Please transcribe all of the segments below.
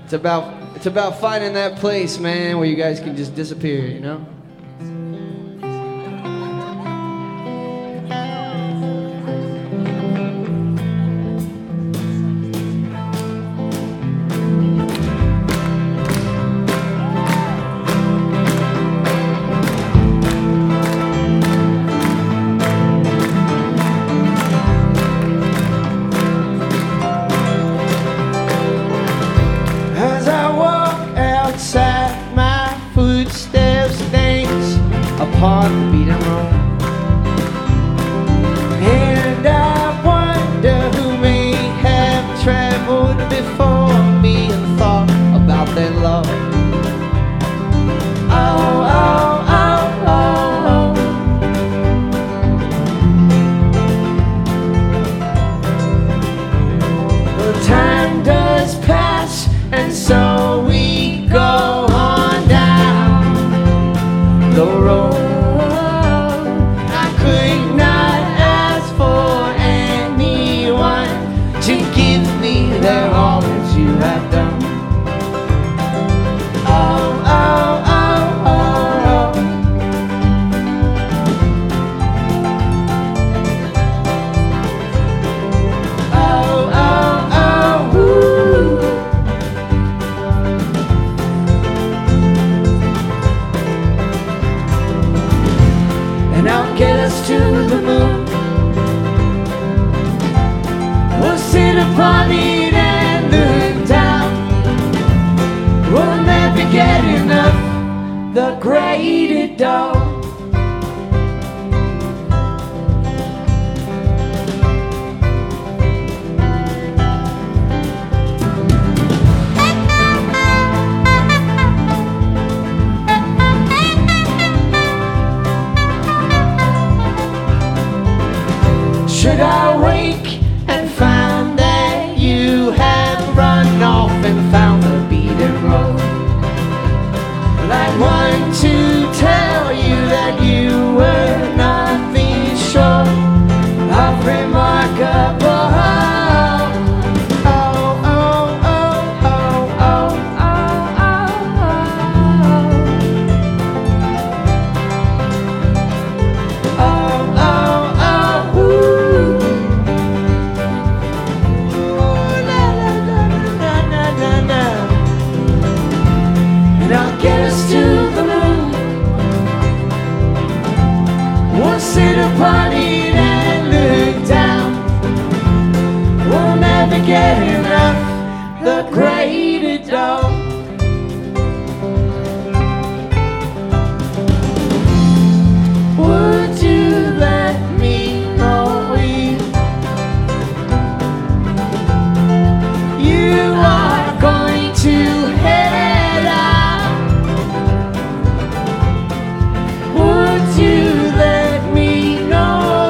It's about finding that place, man, where you guys can just disappear, you know? Upon the beaten road, and I wonder who may have traveled before me and thought about their love. Oh, oh, oh, oh, oh. Well, time does pass, and so we go on down the road. Their all that you have done. Oh, oh, oh, oh, oh. Oh, oh, oh, ooh. And I'll get us to the moon. We'll sit upon it and look down. We'll never get enough, the great dog. Should I wake and find that you have run off and found the beaten road? Well, I want to tell you that you were nothing short of remarkable. Oh, oh, oh, oh, oh, oh, oh, oh, oh, oh, ooh. And I'll get us to the moon. We'll sit upon it and look down. We'll never get enough, the greater dog. Would you let me know you are going to head out? Would you let me know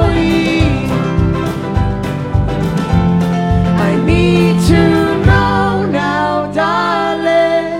I need to know now, darling.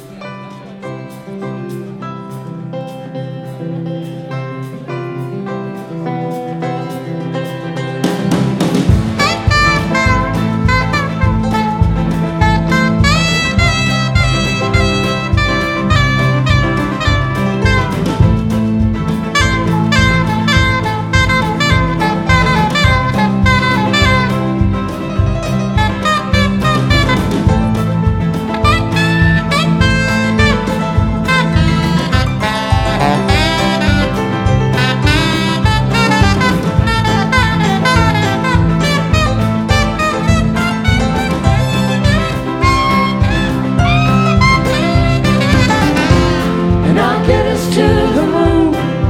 And I'll get us to the moon.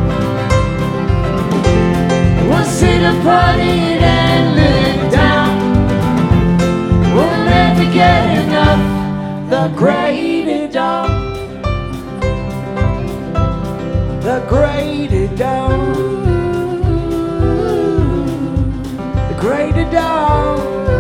We'll sit upon it and look down. We'll never get enough, the greater dog. The greater dog. The greater dog.